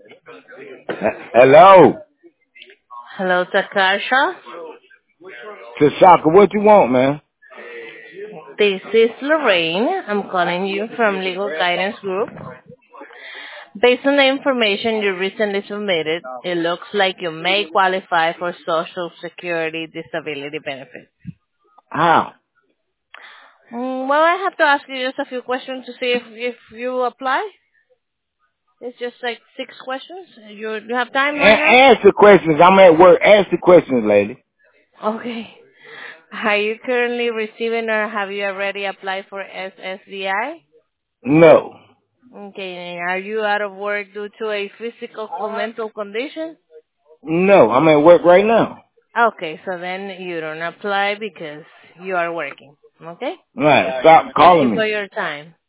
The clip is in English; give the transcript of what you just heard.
Hello. Hello, Takasha. Tashaka, what you want, man? This is Lorraine. I'm calling you from Legal Guidance Group. Based on the information you recently submitted, it looks like you may qualify for Social Security disability benefits. How? Well, I have to ask you just a few questions to see if you apply. It's just like 6 questions. You have time right now? Ask the questions. I'm at work. Ask the questions, lady. Okay. Are you currently receiving or have you already applied for SSDI? No. Okay, are you out of work due to a physical or mental condition? No, I'm at work right now. Okay, so then you don't apply because you are working. Okay? Right. Stop Thank you calling for me. your time.